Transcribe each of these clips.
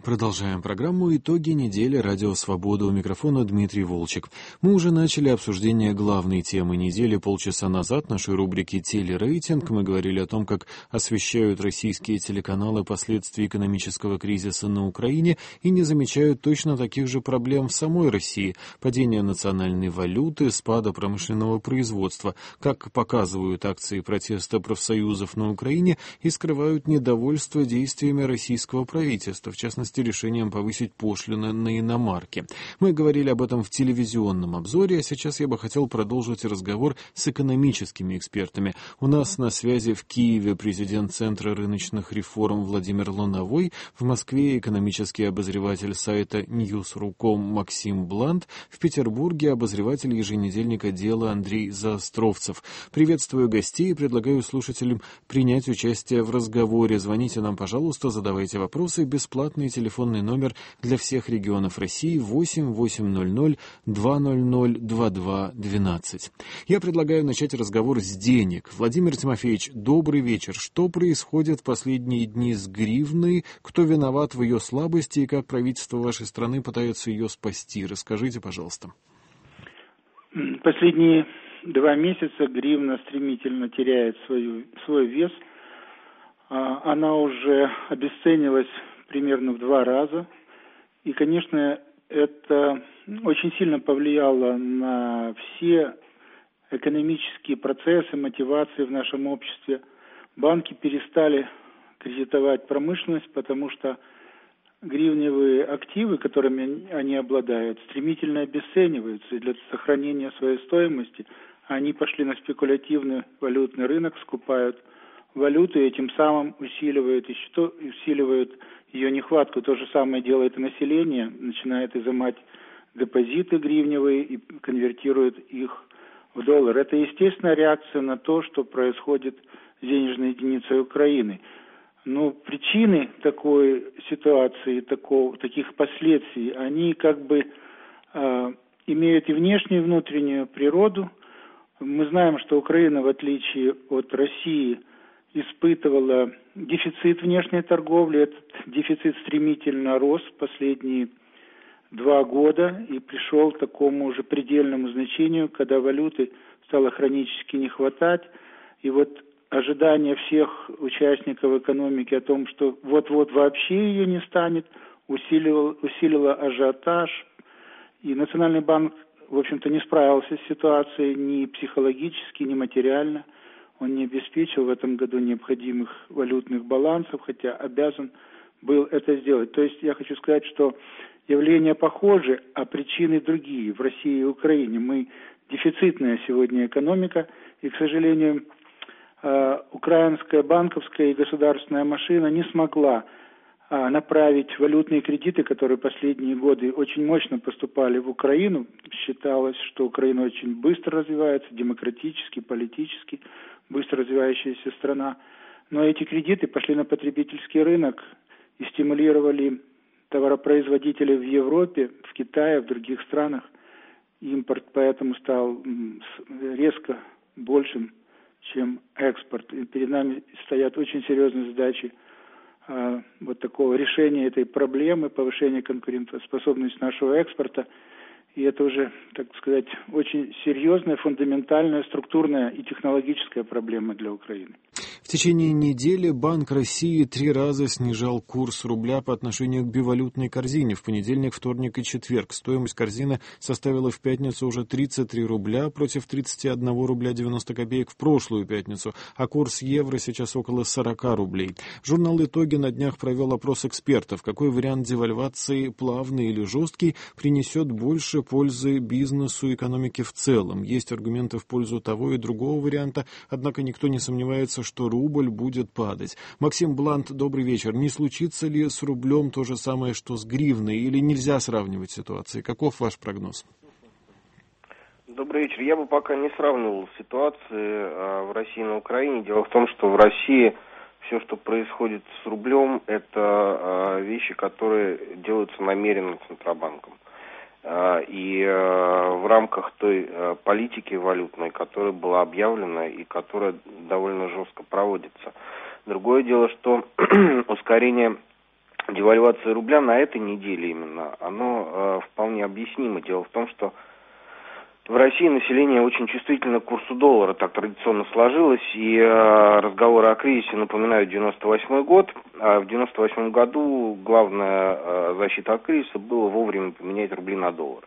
Продолжаем программу «Итоги недели. Радио Свобода». У микрофона Дмитрий Волчек. Мы уже начали обсуждение главной темы недели полчаса назад, нашей рубрики «Телерейтинг». Мы говорили о том, как освещают российские телеканалы последствия экономического кризиса на Украине и не замечают точно таких же проблем в самой России. Падение национальной валюты, спада промышленного производства, как показывают акции протеста профсоюзов на Украине и скрывают недовольство действиями российского правительства, в частности, решением повысить пошлины на иномарки. Мы говорили об этом в телевизионном обзоре, а сейчас я бы хотел продолжить разговор с экономическими экспертами. У нас на связи в Киеве президент Центра рыночных реформ Владимир Луновой, в Москве экономический обозреватель сайта News.ru.com Максим Блант, в Петербурге обозреватель еженедельника «Дело» Андрей Заостровцев. Приветствую гостей и предлагаю слушателям принять участие в разговоре. Звоните нам, пожалуйста, задавайте вопросы. Бесплатный телефонный номер для всех регионов России 8-800-200-22-12. Я предлагаю начать разговор с денег. Владимир Тимофеевич, добрый вечер. Что происходит в последние дни с гривной? Кто виноват в ее слабости и как правительство вашей страны пытается ее спасти? Расскажите, пожалуйста. Последние 2 месяца гривна стремительно теряет свой вес. Она уже обесценилась примерно в 2 раза. И, конечно, это очень сильно повлияло на все экономические процессы, мотивации в нашем обществе. Банки перестали кредитовать промышленность, потому что гривневые активы, которыми они обладают, стремительно обесцениваются. И для сохранения своей стоимости они пошли на спекулятивный валютный рынок, скупают валюту и этим самым усиливают ее нехватку. То же самое делает и население, начинает изымать депозиты гривневые и конвертирует их в доллар. Это естественная реакция на то, что происходит с денежной единицей Украины. Но причины такой ситуации, таких последствий, они имеют и внешнюю, и внутреннюю природу. Мы знаем, что Украина, в отличие от России, испытывала дефицит внешней торговли. Этот дефицит стремительно рос в последние 2 года и пришел к такому уже предельному значению, когда валюты стало хронически не хватать. И вот ожидание всех участников экономики о том, что вот-вот вообще ее не станет, усилило ажиотаж. И Национальный банк, в общем-то, не справился с ситуацией ни психологически, ни материально. Он не обеспечил в этом году необходимых валютных балансов, хотя обязан был это сделать. То есть я хочу сказать, что явления похожи, а причины другие в России и Украине. Мы дефицитная сегодня экономика, и, к сожалению, украинская банковская и государственная машина не смогла направить валютные кредиты, которые последние годы очень мощно поступали в Украину. Считалось, что Украина очень быстро развивается, демократически, политически, быстро развивающаяся страна. Но эти кредиты пошли на потребительский рынок и стимулировали товаропроизводителей в Европе, в Китае, в других странах. Импорт поэтому стал резко большим, чем экспорт. И перед нами стоят очень серьезные задачи такого решения этой проблемы, повышения конкурентоспособности нашего экспорта. И это уже, так сказать, очень серьезная, фундаментальная, структурная и технологическая проблема для Украины. В течение недели Банк России 3 раза снижал курс рубля по отношению к бивалютной корзине. В понедельник, вторник и четверг. Стоимость корзины составила в пятницу уже 33 рубля против 31 рубля 90 копеек в прошлую пятницу, а курс евро сейчас около 40 рублей. Журнал «Итоги» на днях провел опрос экспертов. Какой вариант девальвации, плавный или жесткий, принесет больше пользы бизнесу и экономике в целом? Есть аргументы в пользу того и другого варианта, однако никто не сомневается, что рубль будет падать. Максим Блант, добрый вечер. Не случится ли с рублем то же самое, что с гривной, или нельзя сравнивать ситуации? Каков ваш прогноз? Добрый вечер. Я бы пока не сравнивал ситуации в России и на Украине. Дело в том, что в России все, что происходит с рублем, это вещи, которые делаются намеренно Центробанком. И в рамках той политики валютной, которая была объявлена и которая довольно жестко проводится. Другое дело, что ускорение девальвации рубля на этой неделе именно, оно вполне объяснимо. Дело в том, что в России население очень чувствительно к курсу доллара, так традиционно сложилось, и разговоры о кризисе напоминают 98 год, а в 98 году главная защита от кризиса была вовремя поменять рубли на доллары.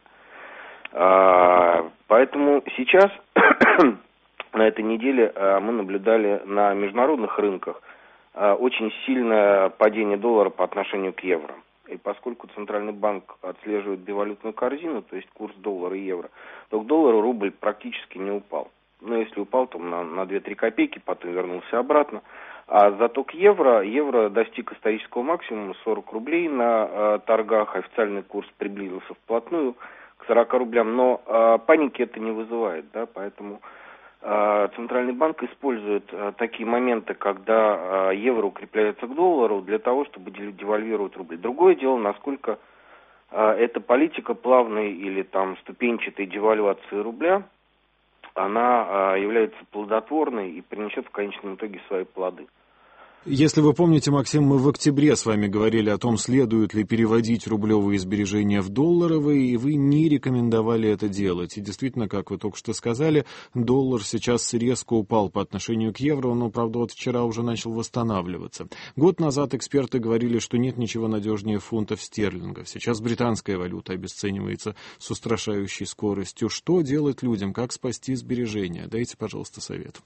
Поэтому сейчас, на этой неделе, мы наблюдали на международных рынках очень сильное падение доллара по отношению к евро. И поскольку Центральный банк отслеживает бивалютную корзину, то есть курс доллара и евро, то к доллару рубль практически не упал. Но если упал, то на 2-3 копейки, потом вернулся обратно. А зато к евро достиг исторического максимума 40 рублей на торгах. Официальный курс приблизился вплотную к 40 рублям. Но паники это не вызывает, да, поэтому Центральный банк использует такие моменты, когда евро укрепляется к доллару, для того, чтобы девальвировать рубль. Другое дело, насколько эта политика плавной или там ступенчатой девальвации рубля, она является плодотворной и принесет в конечном итоге свои плоды. Если вы помните, Максим, мы в октябре с вами говорили о том, следует ли переводить рублевые сбережения в долларовые, и вы не рекомендовали это делать. И действительно, как вы только что сказали, доллар сейчас резко упал по отношению к евро, но, правда, вот вчера уже начал восстанавливаться. Год назад эксперты говорили, что нет ничего надежнее фунтов стерлингов. Сейчас британская валюта обесценивается с устрашающей скоростью. Что делать людям? Как спасти сбережения? Дайте, пожалуйста, совет.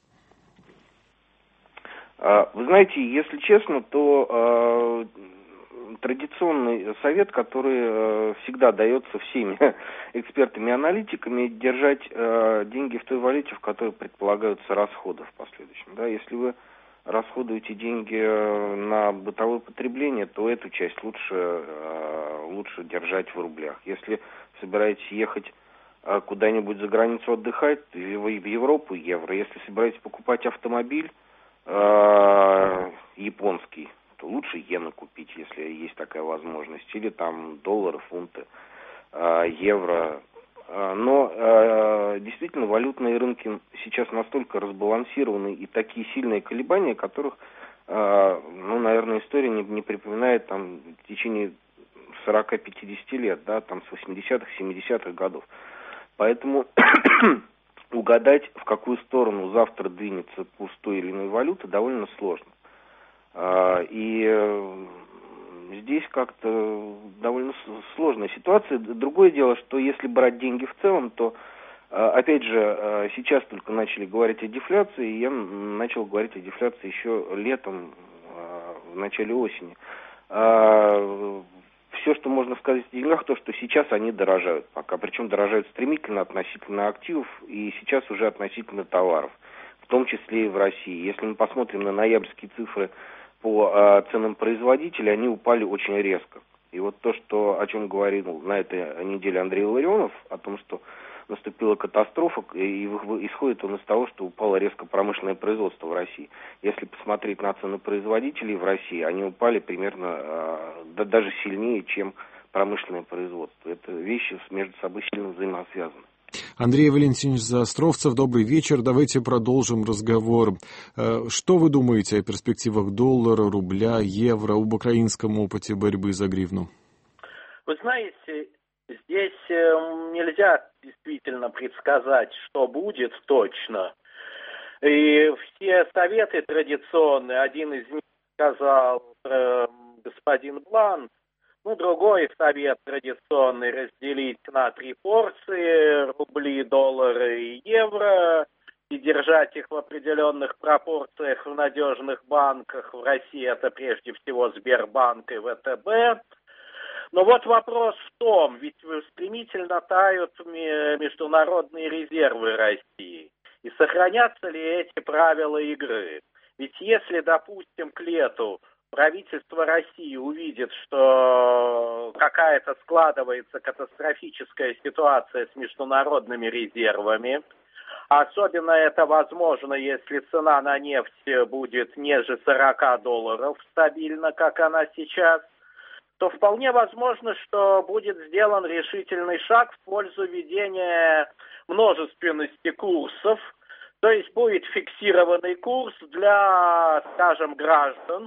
Вы знаете, если честно, то традиционный совет, который всегда дается всеми экспертами и аналитиками, держать деньги в той валюте, в которой предполагаются расходы в последующем. Да, если вы расходуете деньги на бытовое потребление, то эту часть лучше держать в рублях. Если собираетесь ехать куда-нибудь за границу отдыхать, в Европу евро. Если собираетесь покупать автомобиль японский, то лучше иены купить, если есть такая возможность, или там доллары, фунты, евро. Но действительно валютные рынки сейчас настолько разбалансированы и такие сильные колебания, которых, наверное, история не припоминает там в течение 40-50 лет, да, там с 80-х, 70-х годов. Поэтому угадать, в какую сторону завтра двинется курс той или иной валюты, довольно сложно. И здесь как-то довольно сложная ситуация. Другое дело, что если брать деньги в целом, то, опять же, сейчас только начали говорить о дефляции, и я начал говорить о дефляции еще летом, в начале осени. Все, что можно сказать о деньгах, то, что сейчас они дорожают пока. Причем дорожают стремительно относительно активов и сейчас уже относительно товаров, в том числе и в России. Если мы посмотрим на ноябрьские цифры по ценам производителей, они упали очень резко. И вот то, о чем говорил на этой неделе Андрей Ларионов, о том, что наступила катастрофа, и исходит он из того, что упало резко промышленное производство в России. Если посмотреть на цены производителей в России, они упали примерно даже сильнее, чем промышленное производство. Это вещи между собой сильно взаимосвязаны. Андрей Валентинович Заостровцев, добрый вечер. Давайте продолжим разговор. Что вы думаете о перспективах доллара, рубля, евро, об украинском опыте борьбы за гривну? Вы знаете, здесь нельзя действительно предсказать, что будет точно. И все советы традиционные, один из них сказал господин Блан, другой совет традиционный разделить на 3 порции, рубли, доллары и евро, и держать их в определенных пропорциях в надежных банках. В России это прежде всего Сбербанк и ВТБ. Но вот вопрос в том, ведь стремительно тают международные резервы России. И сохранятся ли эти правила игры? Ведь если, допустим, к лету правительство России увидит, что какая-то складывается катастрофическая ситуация с международными резервами, особенно это возможно, если цена на нефть будет ниже $40 стабильно, как она сейчас, то вполне возможно, что будет сделан решительный шаг в пользу ведения множественности курсов, то есть будет фиксированный курс для, скажем, граждан,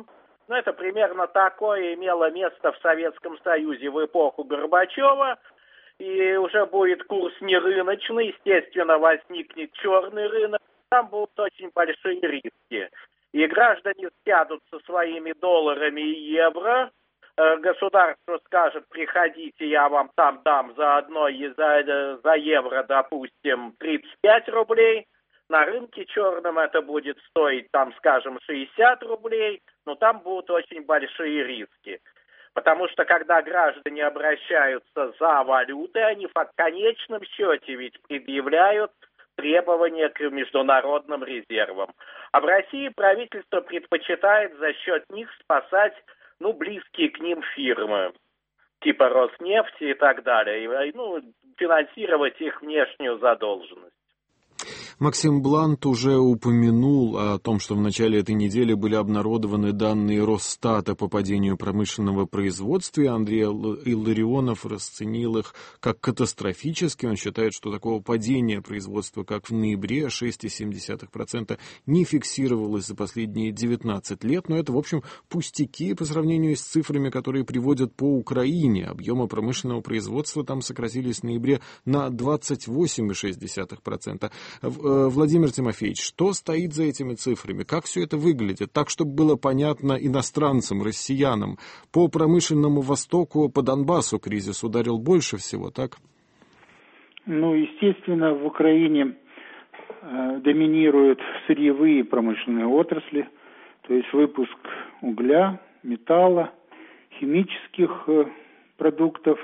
Ну, это примерно такое имело место в Советском Союзе в эпоху Горбачева. И уже будет курс не рыночный, естественно, возникнет черный рынок. Там будут очень большие риски. И граждане сядут со своими долларами и евро. Государство скажет: приходите, я вам там дам за евро, допустим, 35 рублей. На рынке черном это будет стоить, там, скажем, 60 рублей. Но там будут очень большие риски. Потому что, когда граждане обращаются за валютой, они в конечном счете ведь предъявляют требования к международным резервам. А в России правительство предпочитает за счет них спасать, близкие к ним фирмы, типа Роснефти и так далее, финансировать их внешнюю задолженность. Максим Блант уже упомянул о том, что в начале этой недели были обнародованы данные Росстата по падению промышленного производства. Андрей Илларионов расценил их как катастрофические. Он считает, что такого падения производства, как в ноябре, 6,7%, не фиксировалось за последние 19 лет. Но это, в общем, пустяки по сравнению с цифрами, которые приводят по Украине. Объемы промышленного производства там сократились в ноябре на 28,6%. Владимир Тимофеевич, что стоит за этими цифрами? Как все это выглядит? Так, чтобы было понятно иностранцам, россиянам. По промышленному Востоку, по Донбассу кризис ударил больше всего, так? Естественно, в Украине доминируют сырьевые промышленные отрасли, то есть выпуск угля, металла, химических продуктов.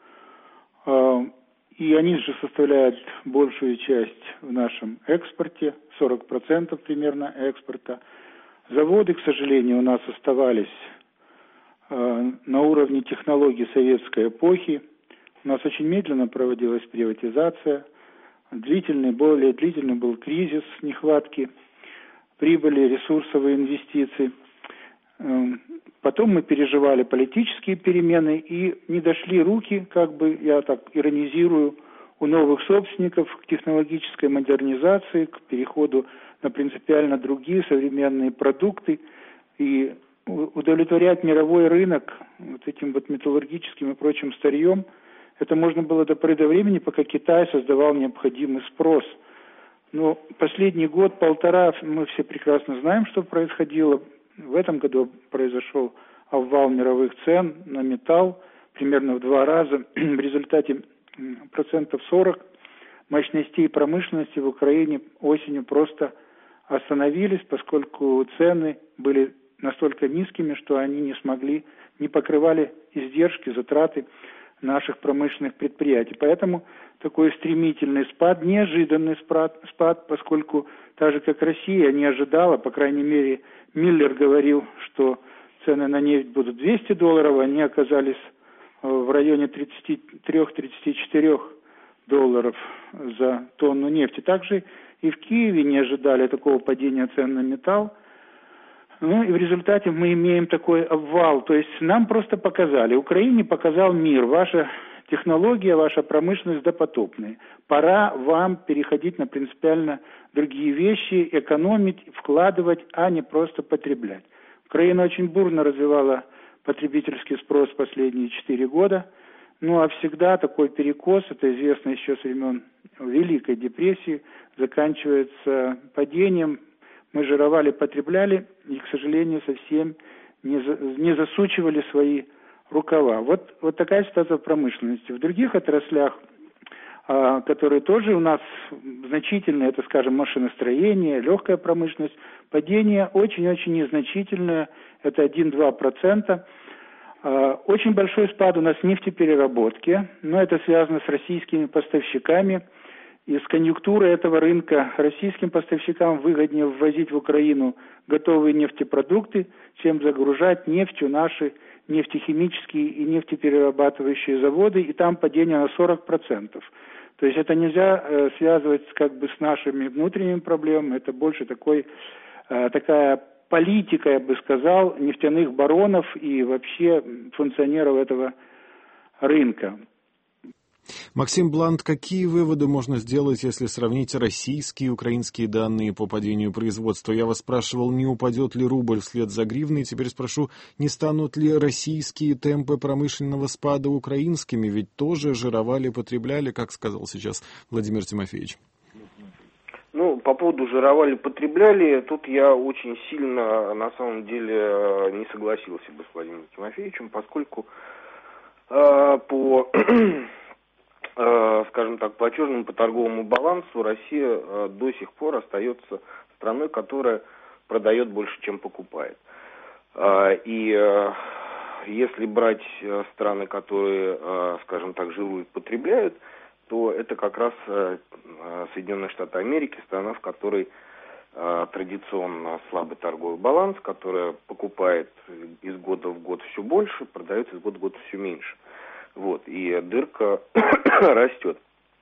И они же составляют большую часть в нашем экспорте, 40% примерно экспорта. Заводы, к сожалению, у нас оставались на уровне технологий советской эпохи. У нас очень медленно проводилась приватизация. Более длительный был кризис нехватки прибыли, ресурсов и инвестиций. Потом мы переживали политические перемены и не дошли руки, я так иронизирую, у новых собственников к технологической модернизации, к переходу на принципиально другие современные продукты и удовлетворять мировой рынок этим металлургическим и прочим старьем. Это можно было до поры до времени, пока Китай создавал необходимый спрос. Но последний год-полтора мы все прекрасно знаем, что происходило. В этом году произошел обвал мировых цен на металл примерно в 2 раза. В результате 40% мощностей промышленности в Украине осенью просто остановились, поскольку цены были настолько низкими, что они не покрывали издержки, затраты наших промышленных предприятий. Поэтому такой стремительный спад, неожиданный спад, поскольку так же, как Россия, не ожидала, по крайней мере, Миллер говорил, что цены на нефть будут $200, они оказались в районе $33-34 за тонну нефти. Также и в Киеве не ожидали такого падения цен на металл. И в результате мы имеем такой обвал. То есть нам просто показали, Украине показал мир, ваша технология, ваша промышленность допотопная. Пора вам переходить на принципиально другие вещи, экономить, вкладывать, а не просто потреблять. Украина очень бурно развивала потребительский спрос последние 4 года. А всегда такой перекос, это известно еще с времен Великой депрессии, заканчивается падением. Мы жировали, потребляли и, к сожалению, совсем не засучивали свои рукава. Вот такая ситуация в промышленности. В других отраслях, которые тоже у нас значительные, это, скажем, машиностроение, легкая промышленность, падение очень-очень незначительное, это 1-2%. Очень большой спад у нас в нефтепереработке, но это связано с российскими поставщиками. И с конъюнктурой этого рынка российским поставщикам выгоднее ввозить в Украину готовые нефтепродукты, чем загружать нефтью наши нефтехимические и нефтеперерабатывающие заводы, и там падение на 40%. То есть это нельзя связывать с нашими внутренними проблемами, это больше такая политика, я бы сказал, нефтяных баронов и вообще функционеров этого рынка. Максим Блант, какие выводы можно сделать, если сравнить российские и украинские данные по падению производства? Я вас спрашивал, не упадет ли рубль вслед за гривной, теперь спрошу, не станут ли российские темпы промышленного спада украинскими, ведь тоже жировали, потребляли, как сказал сейчас Владимир Тимофеевич. Ну, по поводу жировали, потребляли, тут я очень сильно, на самом деле, не согласился бы с Владимиром Тимофеевичем, поскольку скажем так, платежному по торговому балансу Россия до сих пор остается страной, которая продает больше, чем покупает. И если брать страны, которые, скажем так, жируют, потребляют, то это как раз Соединенные Штаты Америки, страна, в которой традиционно слабый торговый баланс, которая покупает из года в год все больше, продает из года в год все меньше. Вот, и дырка растет.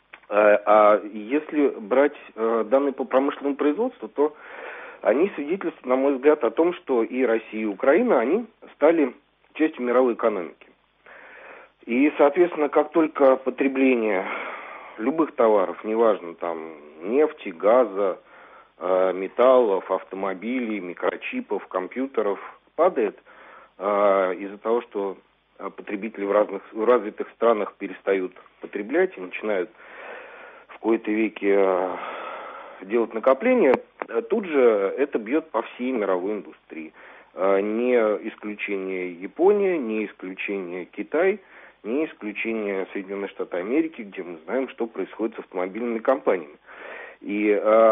А если брать данные по промышленному производству, то они свидетельствуют, на мой взгляд, о том, что и Россия, и Украина, они стали частью мировой экономики. И, соответственно, как только потребление любых товаров, неважно, там, нефти, газа, металлов, автомобилей, микрочипов, компьютеров падает из-за того, что потребители в развитых странах перестают потреблять и начинают в кои-то веки делать накопления, тут же это бьет по всей мировой индустрии. Не исключение Япония, не исключение Китай, не исключение Соединенные Штаты Америки, где мы знаем, что происходит с автомобильными компаниями. И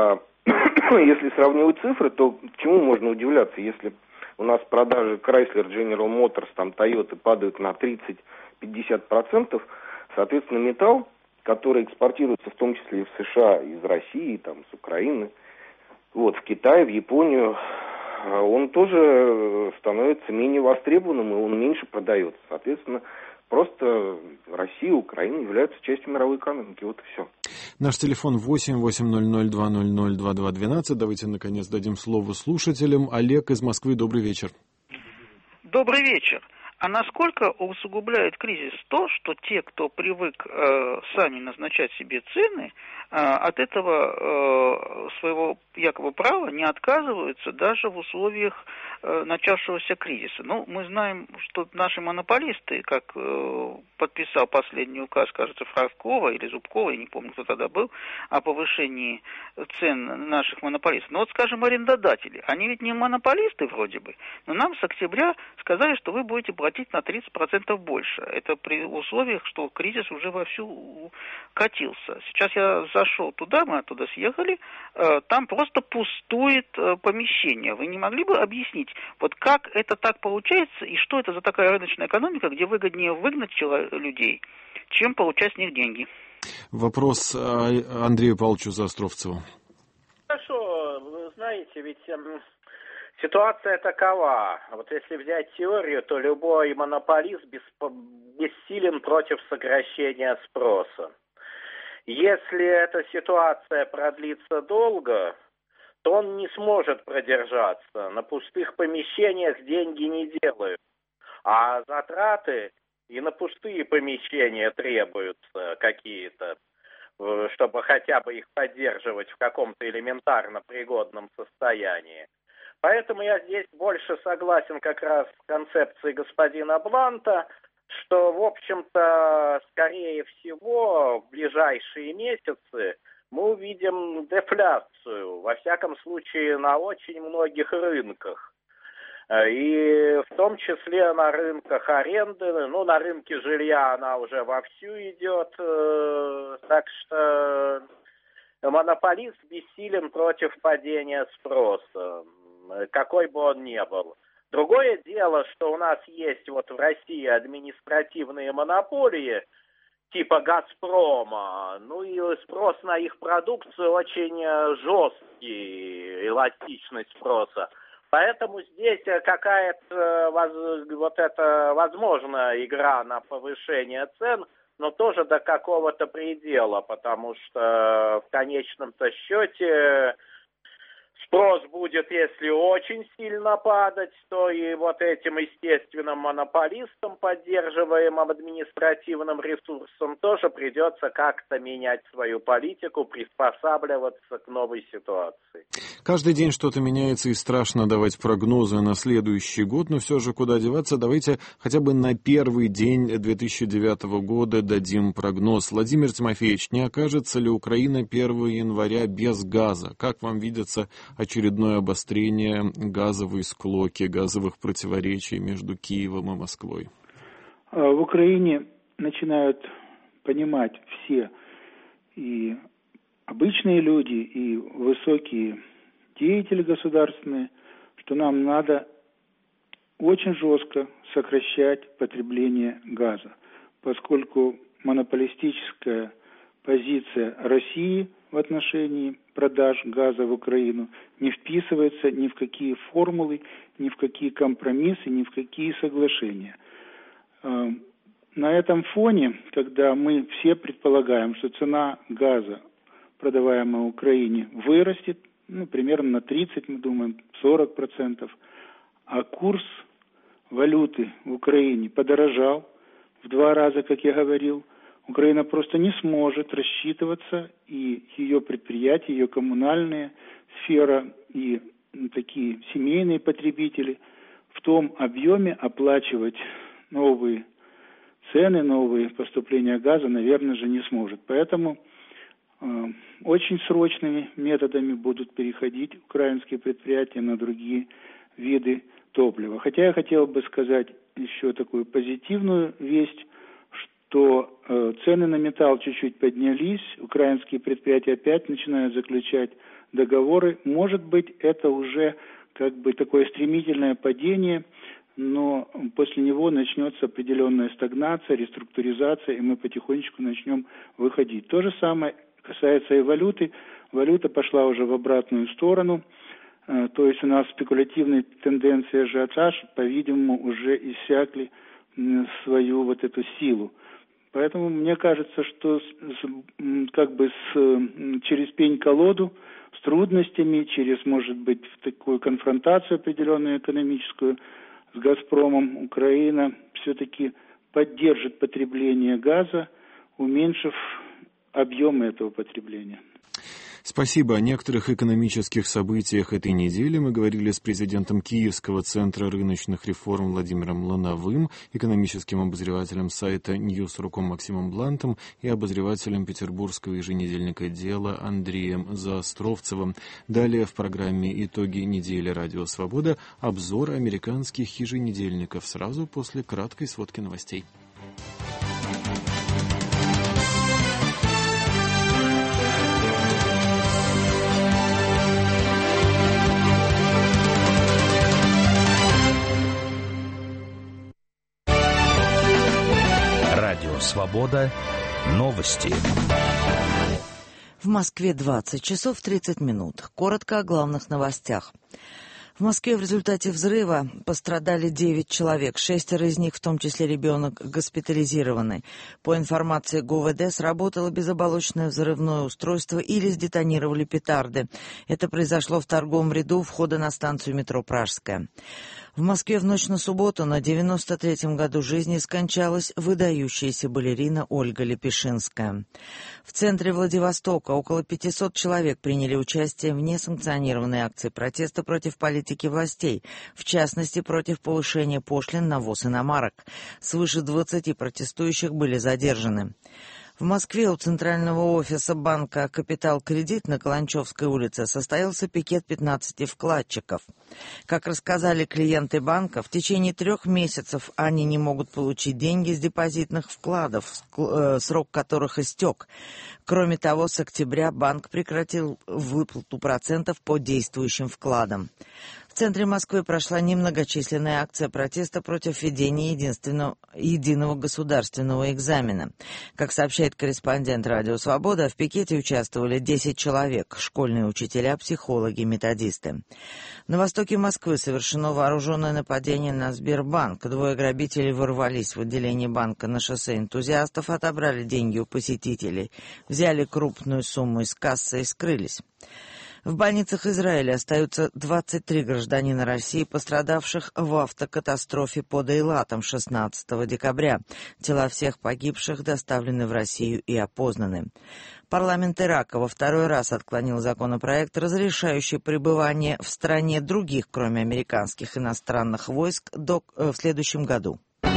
если сравнивать цифры, то чему можно удивляться, если у нас продажи Chrysler, General Motors, там Toyota падают на 30-50%, соответственно, металл, который экспортируется в том числе и в США, из России, там, с Украины, вот, в Китай, в Японию, он тоже становится менее востребованным, и он меньше продается. Соответственно, просто Россия, Украина являются частью мировой экономики. Вот и все. Наш телефон 8-800-200-2212. Давайте, наконец, дадим слово слушателям. Олег из Москвы, добрый вечер. Добрый вечер. А насколько усугубляет кризис то, что те, кто привык сами назначать себе цены, от этого своего якобы права не отказываются даже в условиях начавшегося кризиса? Ну, мы знаем, что наши монополисты, как подписал последний указ, кажется, Фролкова или Зубкова, я не помню, кто тогда был, о повышении цен наших монополистов. Но вот, скажем, арендодатели, они ведь не монополисты вроде бы, но нам с октября сказали, что вы будете платить на 30% больше. Это при условиях, что кризис уже вовсю катился. Сейчас я зашел туда, мы оттуда съехали, там просто пустует помещение. Вы не могли бы объяснить, вот как это так получается, и что это за такая рыночная экономика, где выгоднее выгнать людей, чем получать с них деньги? Вопрос Андрею Павловичу Заостровцеву. Хорошо, вы знаете, ведь ситуация такова. Вот если взять теорию, то любой монополист бессилен против сокращения спроса. Если эта ситуация продлится долго, то он не сможет продержаться. На пустых помещениях деньги не делают, а затраты и на пустые помещения требуются какие-то, чтобы хотя бы их поддерживать в каком-то элементарно пригодном состоянии. Поэтому я здесь больше согласен как раз с концепцией господина Бланта, что, в общем-то, скорее всего, в ближайшие месяцы мы увидим дефляцию, во всяком случае, на очень многих рынках. И в том числе на рынках аренды, ну, на рынке жилья она уже вовсю идет, так что монополист бессилен против падения спроса, какой бы он ни был. Другое дело, что у нас есть вот в России административные монополии типа «Газпрома», ну и спрос на их продукцию очень жесткий, эластичность спроса. Поэтому здесь какая-то вот эта возможна игра на повышение цен, но тоже до какого-то предела, потому что в конечном-то счете Спрос будет, если очень сильно падать, то и вот этим естественным монополистам, поддерживаемым административным ресурсом, тоже придется как-то менять свою политику, приспосабливаться к новой ситуации. Каждый день что-то меняется, и страшно давать прогнозы на следующий год, но все же куда деваться, давайте хотя бы на первый день 2009 года дадим прогноз. Владимир Тимофеевич, не окажется ли Украина 1 января без газа? Как вам видится очередное обострение газовой склоки, газовых противоречий между Киевом и Москвой? В Украине начинают понимать все, и обычные люди, и высокие деятели государственные, что нам надо очень жестко сокращать потребление газа, поскольку монополистическая позиция России в отношении продаж газа в Украину не вписывается ни в какие формулы, ни в какие компромиссы, ни в какие соглашения. На этом фоне, когда мы все предполагаем, что цена газа, продаваемая в Украине, вырастет, примерно на 30, мы думаем, 40%, а курс валюты в Украине подорожал в 2 раза, как я говорил, Украина просто не сможет рассчитываться, и ее предприятия, ее коммунальная сфера и такие семейные потребители в том объеме оплачивать новые цены, новые поступления газа, наверное же, не сможет. Поэтому очень срочными методами будут переходить украинские предприятия на другие виды топлива. Хотя я хотел бы сказать еще такую позитивную весть, что цены на металл чуть-чуть поднялись, украинские предприятия опять начинают заключать договоры. Может быть, это уже как бы такое стремительное падение, но после него начнется определенная стагнация, реструктуризация, и мы потихонечку начнем выходить. То же самое касается и валюты. Валюта пошла уже в обратную сторону, то есть у нас спекулятивные тенденции, ажиотаж, по-видимому, уже иссякли свою вот эту силу. Поэтому мне кажется, что через пень-колоду, с трудностями, через, может быть, такую конфронтацию определенную экономическую с «Газпромом», Украина все-таки поддержит потребление газа, уменьшив объемы этого потребления. Спасибо. О некоторых экономических событиях этой недели мы говорили с президентом Киевского центра рыночных реформ Владимиром Лановым, экономическим обозревателем сайта Ньюс.ру Максимом Блантом и обозревателем петербургского еженедельника «Дело» Андреем Заостровцевым. Далее в программе «Итоги недели. Радио Свобода» обзор американских еженедельников сразу после краткой сводки новостей. Свобода. Новости. В Москве 20 часов 30 минут. Коротко о главных новостях. В Москве в результате взрыва пострадали 9 человек, 6 из них, в том числе ребенок, госпитализированы. По информации ГУВД, сработало безоболочное взрывное устройство или сдетонировали петарды. Это произошло в торговом ряду у входа на станцию метро «Пражская». В Москве в ночь на субботу на 93-м году жизни скончалась выдающаяся балерина Ольга Лепешинская. В центре Владивостока около 500 человек приняли участие в несанкционированной акции протеста против политики властей, в частности, против повышения пошлин на ввоз иномарок. Свыше 20 протестующих были задержаны. В Москве у центрального офиса банка «Капитал Кредит» на Каланчевской улице состоялся пикет 15 вкладчиков. Как рассказали клиенты банка, в течение 3 месяцев они не могут получить деньги с депозитных вкладов, срок которых истек. Кроме того, с октября банк прекратил выплату процентов по действующим вкладам. В центре Москвы прошла немногочисленная акция протеста против введения единого государственного экзамена. Как сообщает корреспондент «Радио Свобода», в пикете участвовали 10 человек – школьные учителя, психологи, методисты. На востоке Москвы совершено вооруженное нападение на Сбербанк. 2 грабителей ворвались в отделение банка на шоссе Энтузиастов, отобрали деньги у посетителей, взяли крупную сумму из кассы и скрылись. В больницах Израиля остаются 23 гражданина России, пострадавших в автокатастрофе под Эйлатом 16 декабря. Тела всех погибших доставлены в Россию и опознаны. Парламент Ирака во второй раз отклонил законопроект, разрешающий пребывание в стране других, кроме американских иностранных войск, в следующем году.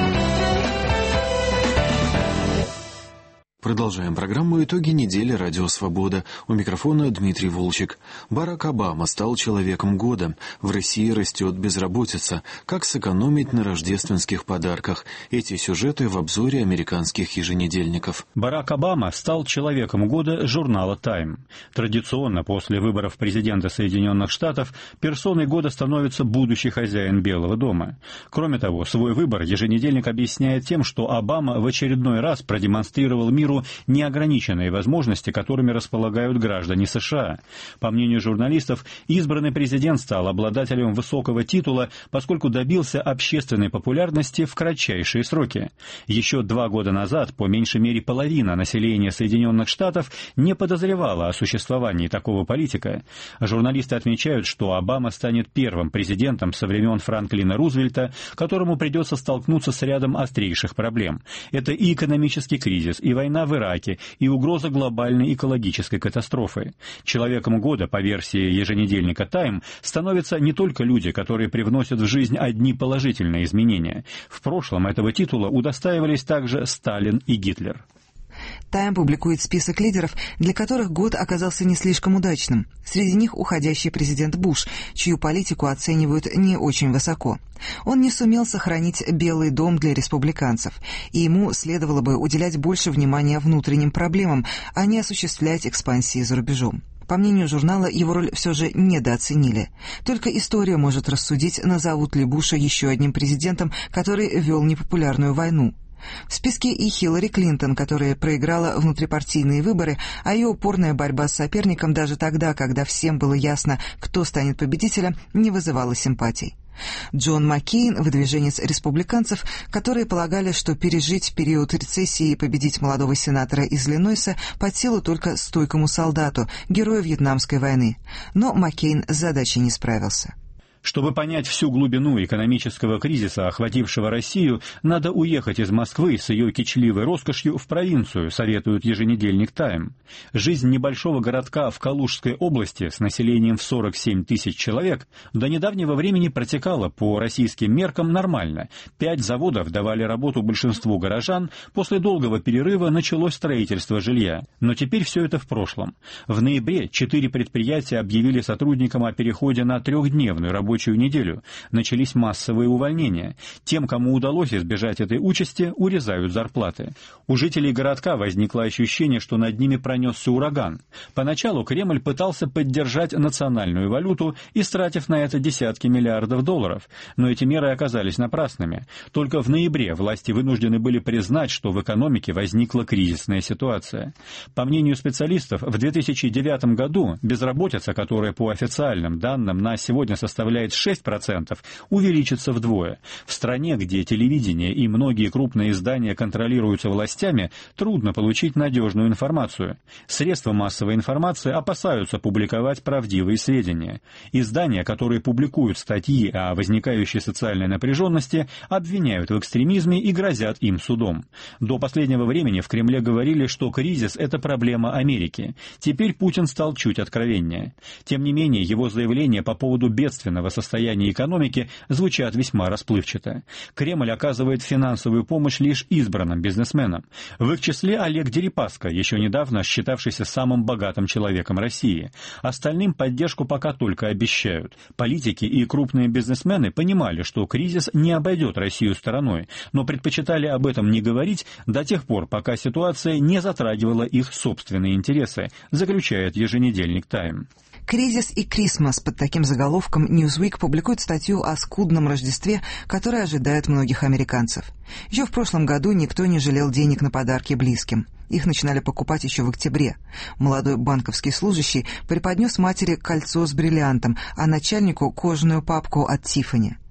Продолжаем программу «Итоги недели. Радио Свобода». У микрофона Дмитрий Волчек. Барак Обама стал человеком года. В России растет безработица. Как сэкономить на рождественских подарках? Эти сюжеты в обзоре американских еженедельников. Барак Обама стал человеком года журнала «Тайм». Традиционно после выборов президента Соединенных Штатов персоной года становится будущий хозяин Белого дома. Кроме того, свой выбор еженедельник объясняет тем, что Обама в очередной раз продемонстрировал миру неограниченные возможности, которыми располагают граждане США. По мнению журналистов, избранный президент стал обладателем высокого титула, поскольку добился общественной популярности в кратчайшие сроки. Еще 2 года назад по меньшей мере половина населения Соединенных Штатов не подозревала о существовании такого политика. Журналисты отмечают, что Обама станет первым президентом со времен Франклина Рузвельта, которому придется столкнуться с рядом острейших проблем. Это и экономический кризис, и война в Ираке, и угроза глобальной экологической катастрофы. Человеком года, по версии еженедельника «Тайм», становятся не только люди, которые привносят в жизнь одни положительные изменения. В прошлом этого титула удостаивались также Сталин и Гитлер. «Тайм» публикует список лидеров, для которых год оказался не слишком удачным. Среди них уходящий президент Буш, чью политику оценивают не очень высоко. Он не сумел сохранить Белый дом для республиканцев, и ему следовало бы уделять больше внимания внутренним проблемам, а не осуществлять экспансии за рубежом. По мнению журнала, его роль все же недооценили. Только история может рассудить, назовут ли Буша еще одним президентом, который вел непопулярную войну. В списке и Хиллари Клинтон, которая проиграла внутрипартийные выборы, а ее упорная борьба с соперником даже тогда, когда всем было ясно, кто станет победителем, не вызывала симпатий. Джон Маккейн, выдвиженец республиканцев, которые полагали, что пережить период рецессии и победить молодого сенатора из Иллинойса под силу только стойкому солдату, герою Вьетнамской войны. Но Маккейн с задачей не справился. Чтобы понять всю глубину экономического кризиса, охватившего Россию, надо уехать из Москвы с ее кичливой роскошью в провинцию, советует еженедельник «Тайм». Жизнь небольшого городка в Калужской области с населением в 47 тысяч человек до недавнего времени протекала по российским меркам нормально. 5 заводов давали работу большинству горожан, после долгого перерыва началось строительство жилья. Но теперь все это в прошлом. В ноябре 4 предприятия объявили сотрудникам о переходе на 3-дневную рабочую неделю. Начались массовые увольнения. Тем, кому удалось избежать этой участи, урезают зарплаты. У жителей городка возникло ощущение, что над ними пронесся ураган. Поначалу Кремль пытался поддержать национальную валюту, истратив на это десятки миллиардов долларов. Но эти меры оказались напрасными. Только в ноябре власти вынуждены были признать, что в экономике возникла кризисная ситуация. По мнению специалистов, в 2009 году безработица, которая по официальным данным на сегодня составляет 6%, увеличится вдвое. В стране, где телевидение и многие крупные издания контролируются властями, трудно получить надежную информацию. Средства массовой информации опасаются публиковать правдивые сведения. Издания, которые публикуют статьи о возникающей социальной напряженности, обвиняют в экстремизме и грозят им судом. До последнего времени в Кремле говорили, что кризис – это проблема Америки. Теперь Путин стал чуть откровеннее. Тем не менее, его заявления по поводу бедственного состояния экономики звучат весьма расплывчато. Кремль оказывает финансовую помощь лишь избранным бизнесменам. В их числе Олег Дерипаска, еще недавно считавшийся самым богатым человеком России. Остальным поддержку пока только обещают. Политики и крупные бизнесмены понимали, что кризис не обойдет Россию стороной, но предпочитали об этом не говорить до тех пор, пока ситуация не затрагивала их собственные интересы, заключает еженедельник «Тайм». «Кризис и Крисмас» под таким заголовком Newsweek публикует статью о скудном Рождестве, которое ожидает многих американцев. Еще в прошлом году никто не жалел денег на подарки близким. Их начинали покупать еще в октябре. Молодой банковский служащий преподнес матери кольцо с бриллиантом, а начальнику кожаную папку от Тиффани.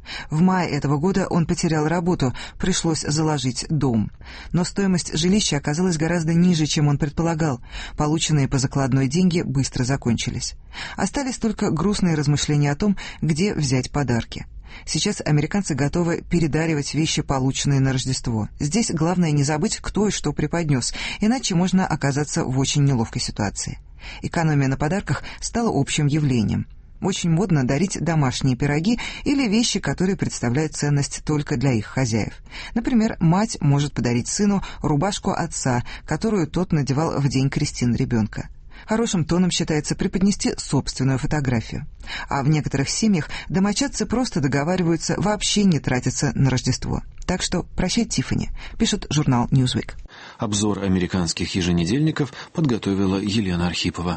В мае этого года он потерял работу, пришлось заложить дом. Но стоимость жилища оказалась гораздо ниже, чем он предполагал. Полученные по закладной деньги быстро закончились. Остались только грустные размышления о том, где взять подарки. Сейчас американцы готовы передаривать вещи, полученные на Рождество. Здесь главное не забыть, кто и что преподнес, иначе можно оказаться в очень неловкой ситуации. Экономия на подарках стала общим явлением. Очень модно дарить домашние пироги или вещи, которые представляют ценность только для их хозяев. Например, мать может подарить сыну рубашку отца, которую тот надевал в день крестин ребенка. Хорошим тоном считается преподнести собственную фотографию. А в некоторых семьях домочадцы просто договариваются вообще не тратиться на Рождество. Так что прощай, Тиффани, пишет журнал Newsweek. Обзор американских еженедельников подготовила Елена Архипова.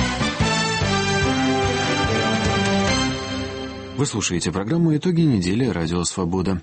Вы слушаете программу «Итоги недели. Радио Свобода».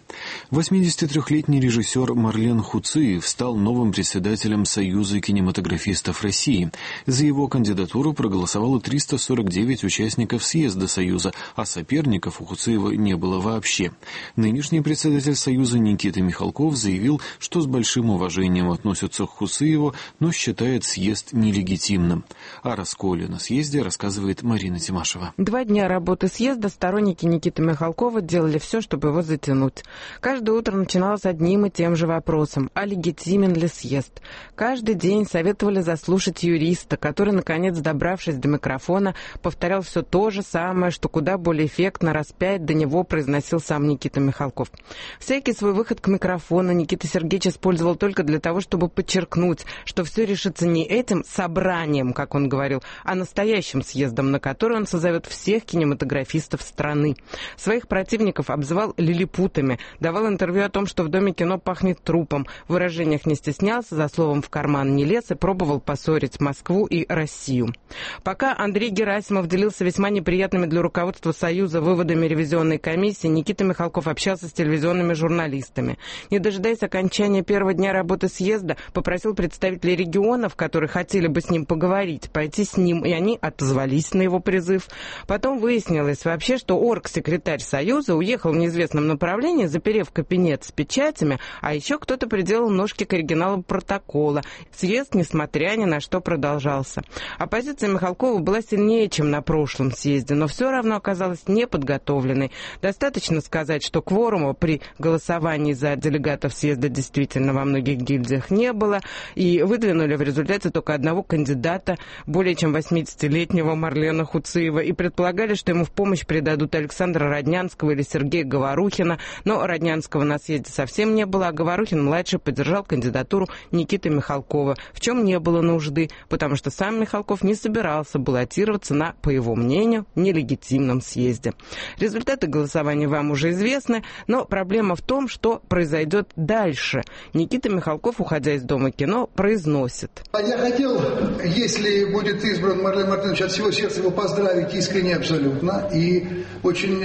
83-летний режиссер Марлен Хуциев стал новым председателем Союза кинематографистов России. За его кандидатуру проголосовало 349 участников съезда Союза, а соперников у Хуциева не было вообще. Нынешний председатель Союза Никита Михалков заявил, что с большим уважением относится к Хуциеву, но считает съезд нелегитимным. О расколе на съезде рассказывает Марина Тимашева. 2 дня работы съезда сторонники Никиты Михалкова делали все, чтобы его затянуть. Каждое утро начиналось одним и тем же вопросом: а легитимен ли съезд? Каждый день советовали заслушать юриста, который, наконец, добравшись до микрофона, повторял все то же самое, что куда более эффектно раз 5 до него произносил сам Никита Михалков. Всякий свой выход к микрофону Никита Сергеевич использовал только для того, чтобы подчеркнуть, что все решится не этим собранием, как он говорил, а настоящим съездом, на который он созовет всех кинематографистов страны. Своих противников обзывал лилипутами, давал интервью о том, что в Доме кино пахнет трупом, в выражениях не стеснялся, за словом в карман не лез и пробовал поссорить Москву и Россию. Пока Андрей Герасимов делился весьма неприятными для руководства Союза выводами ревизионной комиссии, Никита Михалков общался с телевизионными журналистами. Не дожидаясь окончания первого дня работы съезда, попросил представителей регионов, которые хотели бы с ним поговорить, пойти с ним, и они отозвались на его призыв. Потом выяснилось вообще, что оргсекретарь Союза уехал в неизвестном направлении, заперев кабинет с печатями, а еще кто-то приделал ножки к оригиналу протокола. Съезд, несмотря ни на что, продолжался. Оппозиция Михалкова была сильнее, чем на прошлом съезде, но все равно оказалась неподготовленной. Достаточно сказать, что кворума при голосовании за делегатов съезда действительно во многих гильдиях не было, и выдвинули в результате только одного кандидата, более чем 80-летнего Марлена Хуциева, и предполагали, что ему в помощь придадут Александра Роднянского или Сергея Говорухина, но Роднянского на съезде совсем не было, а Говорухин-младший поддержал кандидатуру Никиты Михалкова, в чем не было нужды, потому что сам Михалков не собирался баллотироваться на, по его мнению, нелегитимном съезде. Результаты голосования вам уже известны, но проблема в том, что произойдет дальше. Никита Михалков, уходя из Дома кино, произносит: Я хотел, если будет избран Марлен Мартынович, от всего сердца его поздравить искренне абсолютно, и очень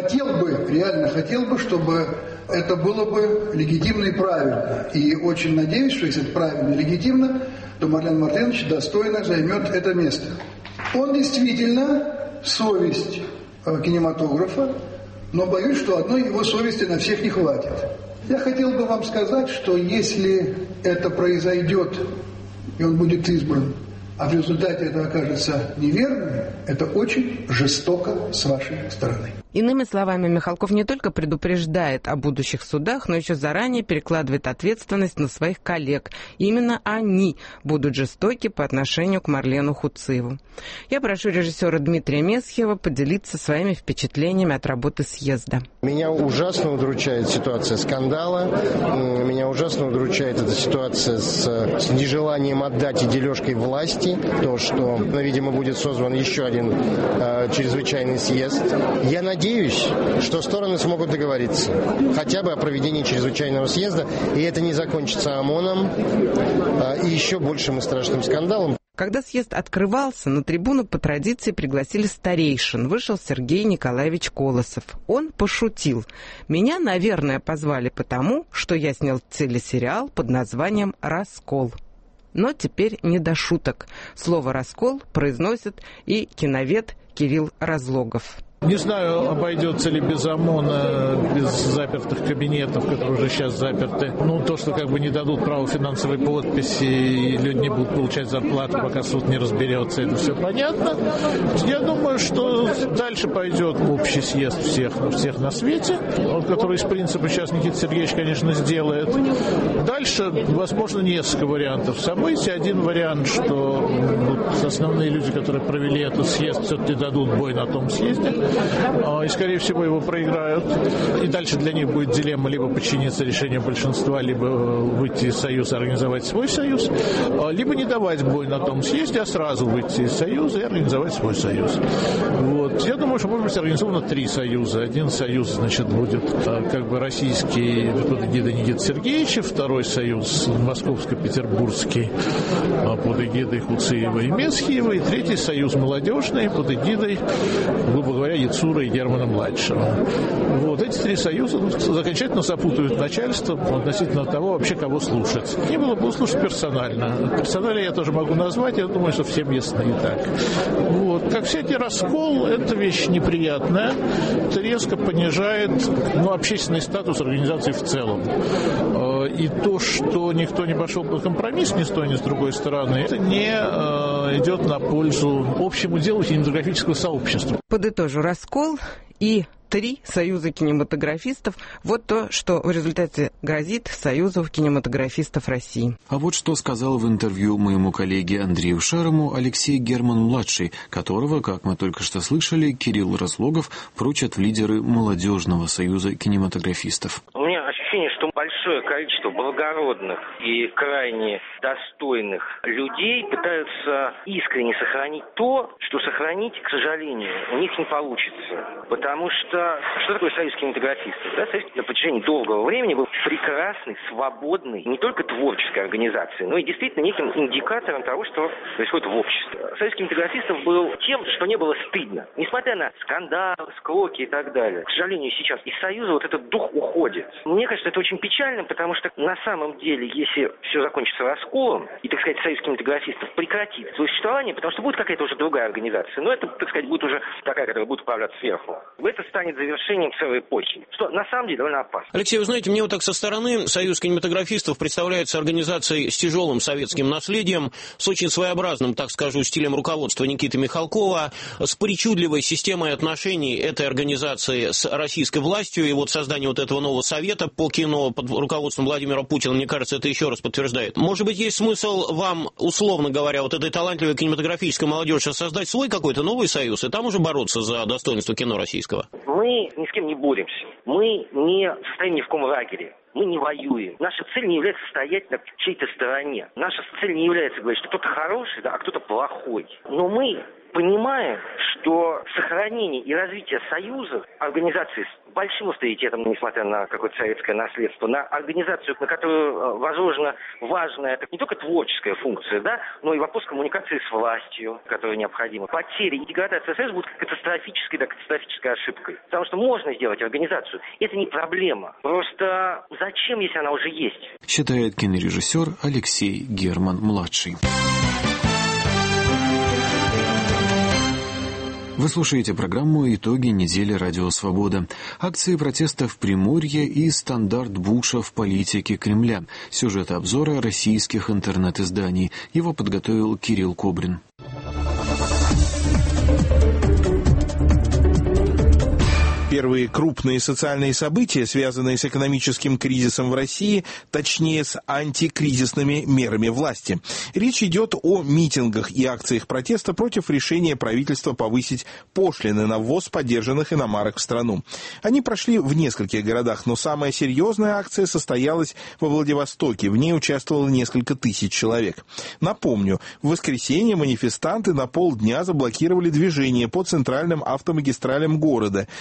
реально хотел бы, чтобы это было бы легитимно и правильно. И очень надеюсь, что если это правильно и легитимно, то Марлен Мартынович достойно займет это место. Он действительно совесть кинематографа, но боюсь, что одной его совести на всех не хватит. Я хотел бы вам сказать, что если это произойдет, и он будет избран, а в результате это окажется неверным, это очень жестоко с вашей стороны. Иными словами, Михалков не только предупреждает о будущих судах, но еще заранее перекладывает ответственность на своих коллег. Именно они будут жестоки по отношению к Марлену Хуциеву. Я прошу режиссера Дмитрия Месхиева поделиться своими впечатлениями от работы съезда. Меня ужасно удручает ситуация скандала. Меня ужасно удручает эта ситуация с нежеланием отдать и дележкой власти. То, что, видимо, будет созван еще один чрезвычайный съезд. Я надеюсь, что стороны смогут договориться хотя бы о проведении чрезвычайного съезда, и это не закончится ОМОНом и еще большим и страшным скандалом. Когда съезд открывался, на трибуну по традиции пригласили старейшин. Вышел Сергей Николаевич Колосов. Он пошутил: «Меня, наверное, позвали потому, что я снял телесериал под названием «Раскол». Но теперь не до шуток. Слово «раскол» произносит и киновед Кирилл Разлогов. Не знаю, обойдется ли без ОМОНа, без запертых кабинетов, которые уже сейчас заперты. То, что не дадут право финансовой подписи, и люди не будут получать зарплату, пока суд не разберется, это все понятно. Я думаю, что дальше пойдет общий съезд всех на свете, который из принципа сейчас Никита Сергеевич, конечно, сделает. Дальше, возможно, несколько вариантов событий. Один вариант, что основные люди, которые провели этот съезд, все-таки дадут бой на том съезде, и, скорее всего, его проиграют. И дальше для них будет дилемма либо подчиниться решению большинства, либо выйти из Союза, организовать свой союз, либо не давать бой на том съезде, а сразу выйти из Союза и организовать свой союз. Я думаю, что может быть организовано 3 союза. Один союз, будет российский под эгидой Никиты Сергеевича, второй союз московско-петербургский под эгидой Хуциева и Месхиева, и третий союз молодежный под эгидой, грубо говоря, Яцура и Германа-младшего. Эти 3 союза окончательно запутают начальство относительно того, вообще кого слушать. Не было бы слушать персонально. Персонально я тоже могу назвать, я думаю, что всем ясно и так. Как всякий раскол, это вещь неприятная. Это резко понижает общественный статус организации в целом. И то, что никто не пошел на компромисс ни с той, ни с другой стороны, это не идет на пользу общему делу кинематографического сообщества. Подытожу, раскол и 3 союза кинематографистов. Вот то, что в результате грозит Союзу кинематографистов России. А вот что сказал в интервью моему коллеге Андрею Шарому Алексей Герман-младший, которого, как мы только что слышали, Кирилл Разлогов прочат в лидеры молодежного союза кинематографистов. У меня ощущение, что большое количество благородных и крайне достойных людей пытаются искренне сохранить то, что сохранить, к сожалению, у них не получится. Потому что такое союз кинематографистов? Союз на протяжении долгого времени был прекрасной, свободной, не только творческой организацией, но и действительно неким индикатором того, что происходит в обществе. Союз кинематографистов был тем, что не было стыдно. Несмотря на скандалы, склоки и так далее. К сожалению, сейчас из союза этот дух уходит. Мне кажется, это очень печально, потому что на самом деле, если все закончится расколом, и, так сказать, союз кинематографистов прекратит свое существование, потому что будет какая-то уже другая организация, но это, так сказать, будет уже такая, которая будет управляться сверху. Это станет завершением целой эпохи, что на самом деле довольно опасно. Алексей, вы знаете, мне так со стороны Союз кинематографистов представляется организацией с тяжелым советским наследием, с очень своеобразным, так скажу, стилем руководства Никиты Михалкова, с причудливой системой отношений этой организации с российской властью, и создание этого нового совета по кино под руководством Владимира Путина, мне кажется, это еще раз подтверждает. Может быть, есть смысл вам, условно говоря, этой талантливой кинематографической молодежи создать свой какой-то новый союз, и там уже бороться за достоинство кино российского? Мы ни с кем не боремся. Мы не состоим ни в каком лагере. Мы не воюем. Наша цель не является стоять на чьей-то стороне. Наша цель не является говорить, что кто-то хороший, а кто-то плохой. Но мы понимаем, что сохранение и развитие союзов, организации с большим авторитетом, несмотря на какое-то советское наследство, на организацию, на которую возложена важная, это не только творческая функция, но и вопрос коммуникации с властью, которая необходима. Потери и деградация союза будут катастрофической ошибкой. Потому что можно сделать организацию. Это не проблема. Просто зачем, если она уже есть? Считает кинорежиссер Алексей Герман-младший. Вы слушаете программу «Итоги недели Радио Свобода». Акции протеста в Приморье и стандарт Буша в политике Кремля. Сюжет обзора российских интернет-изданий. Его подготовил Кирилл Кобрин. Первые крупные социальные события, связанные с экономическим кризисом в России, точнее с антикризисными мерами власти. Речь идет о митингах и акциях протеста против решения правительства повысить пошлины на ввоз подержанных иномарок в страну. Они прошли в нескольких городах, но самая серьезная акция состоялась во Владивостоке. В ней участвовало несколько тысяч человек. Напомню, в воскресенье манифестанты на полдня заблокировали движение по центральным автомагистралям города, попытались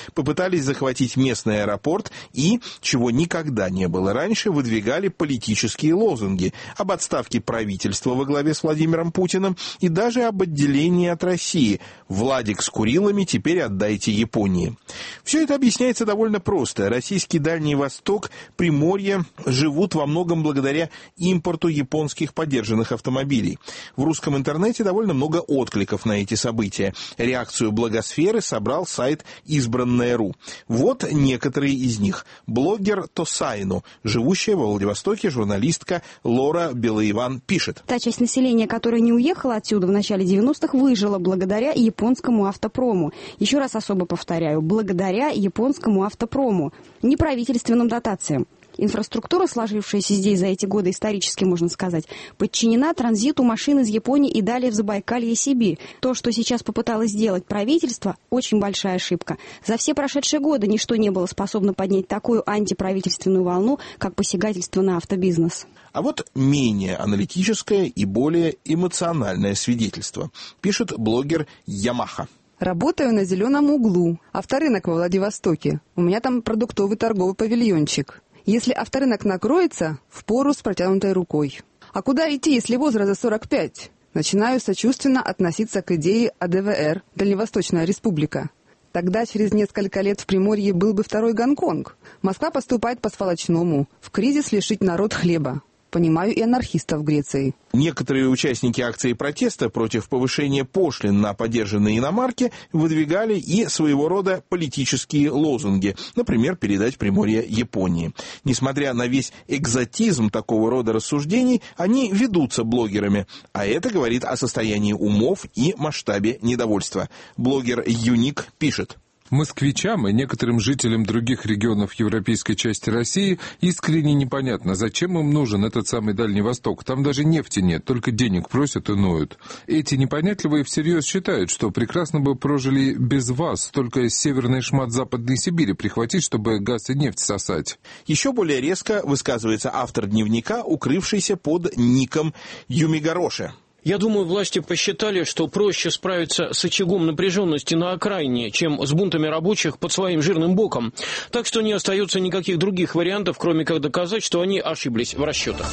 пытались захватить местный аэропорт и, чего никогда не было раньше, выдвигали политические лозунги об отставке правительства во главе с Владимиром Путиным и даже об отделении от России. Владик с Курилами теперь отдайте Японии. Все это объясняется довольно просто. Российский Дальний Восток, Приморье живут во многом благодаря импорту японских подержанных автомобилей. В русском интернете довольно много откликов на эти события. Реакцию благосферы собрал сайт «Избранное.ру». Вот некоторые из них. Блогер Тосайну, живущая во Владивостоке журналистка Лора Белоиван, пишет. Та часть населения, которая не уехала отсюда в начале 90-х, выжила благодаря японскому автопрому. Еще раз особо повторяю, благодаря японскому автопрому, не правительственным дотациям. Инфраструктура, сложившаяся здесь за эти годы, исторически, можно сказать, подчинена транзиту машин из Японии и далее в Забайкалье и Сибирь. То, что сейчас попыталось сделать правительство, очень большая ошибка. За все прошедшие годы ничто не было способно поднять такую антиправительственную волну, как посягательство на автобизнес. А вот менее аналитическое и более эмоциональное свидетельство, пишет блогер Ямаха. Работаю на Зеленом углу. Авторынок во Владивостоке. У меня там продуктовый торговый павильончик. Если авторынок накроется, впору с протянутой рукой. А куда идти, если возраст за 45? Начинаю сочувственно относиться к идее АДВР, Дальневосточная республика. Тогда через несколько лет в Приморье был бы второй Гонконг. Москва поступает по-сволочному. В кризис лишить народ хлеба. Понимаю и анархистов в Греции. Некоторые участники акции протеста против повышения пошлин на подержанные иномарки выдвигали и своего рода политические лозунги, например, передать Приморье Японии. Несмотря на весь экзотизм такого рода рассуждений, они ведутся блогерами, а это говорит о состоянии умов и масштабе недовольства. Блогер Юник пишет. Москвичам и некоторым жителям других регионов европейской части России искренне непонятно, зачем им нужен этот самый Дальний Восток. Там даже нефти нет, только денег просят и ноют. Эти непонятливые всерьез считают, что прекрасно бы прожили без вас, только северный шмат Западной Сибири прихватить, чтобы газ и нефть сосать. Еще более резко высказывается автор дневника, укрывшийся под ником Юмигороши. Я думаю, власти посчитали, что проще справиться с очагом напряженности на окраине, чем с бунтами рабочих под своим жирным боком. Так что не остается никаких других вариантов, кроме как доказать, что они ошиблись в расчетах.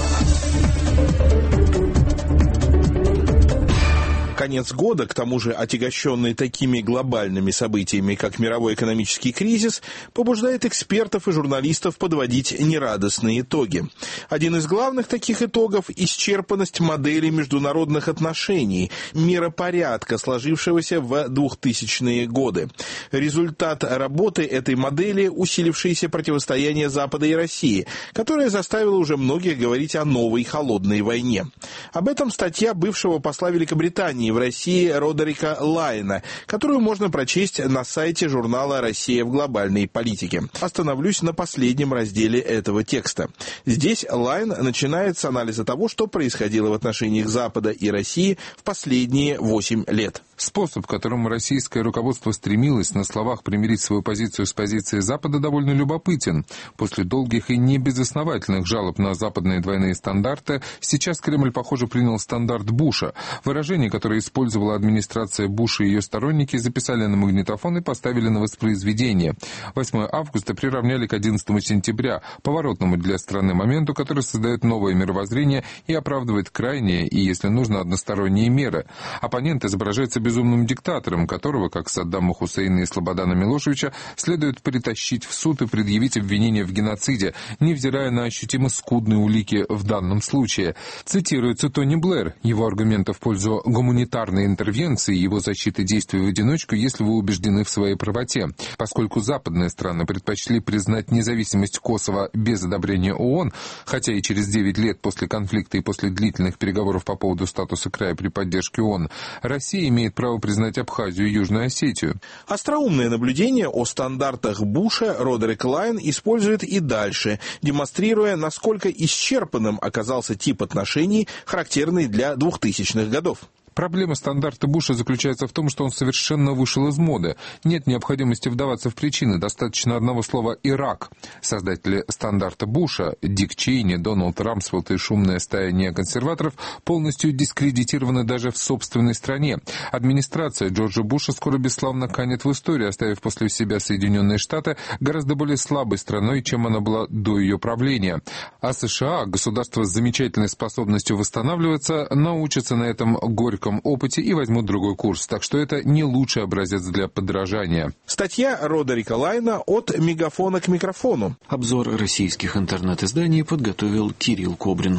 Конец года, к тому же отягощенный такими глобальными событиями, как мировой экономический кризис, побуждает экспертов и журналистов подводить нерадостные итоги. Один из главных таких итогов – исчерпанность модели международных отношений, миропорядка, сложившегося в 2000-е годы. Результат работы этой модели – усилившееся противостояние Запада и России, которое заставило уже многих говорить о новой холодной войне. Об этом статья бывшего посла Великобритании в России Родерика Лайна, которую можно прочесть на сайте журнала «Россия в глобальной политике». Остановлюсь на последнем разделе этого текста. Здесь Лайн начинает с анализа того, что происходило в отношениях Запада и России в последние 8 лет. Способ, к которому российское руководство стремилось на словах примирить свою позицию с позицией Запада, довольно любопытен. После долгих и небезосновательных жалоб на западные двойные стандарты, сейчас Кремль, похоже, принял стандарт Буша. Выражение, которое использовала администрация Буша и ее сторонники, записали на магнитофон и поставили на воспроизведение. 8 августа приравняли к 11 сентября, поворотному для страны моменту, который создает новое мировоззрение и оправдывает крайние и, если нужно, односторонние меры. Оппонент изображается безумным диктатором, которого, как Саддама Хусейна и Слободана Милошевича, следует притащить в суд и предъявить обвинение в геноциде, невзирая на ощутимо скудные улики в данном случае. Цитируется Тони Блэр. Его аргументы в пользу гуманитарной интервенции и его защиты действий в одиночку, если вы убеждены в своей правоте. Поскольку западные страны предпочли признать независимость Косово без одобрения ООН, хотя и через 9 лет после конфликта и после длительных переговоров по поводу статуса края при поддержке ООН, Россия имеет право признать Абхазию и Южную Осетию. Остроумное наблюдение о стандартах Буша Родерик Лайн использует и дальше, демонстрируя, насколько исчерпанным оказался тип отношений, характерный для 2000-х годов. Проблема стандарта Буша заключается в том, что он совершенно вышел из моды. Нет необходимости вдаваться в причины, достаточно одного слова «Ирак». Создатели стандарта Буша, Дик Чейни, Дональд Рамсфелд и шумная стая неоконсерваторов полностью дискредитированы даже в собственной стране. Администрация Джорджа Буша скоро бесславно канет в историю, оставив после себя Соединенные Штаты гораздо более слабой страной, чем она была до ее правления. А США, государство с замечательной способностью восстанавливаться, научатся на этом горьком опыте и возьмут другой курс. Так что это не лучший образец для подражания. Статья Родерика Лайна «От мегафона к микрофону». Обзор российских интернет-изданий подготовил Кирилл Кобрин.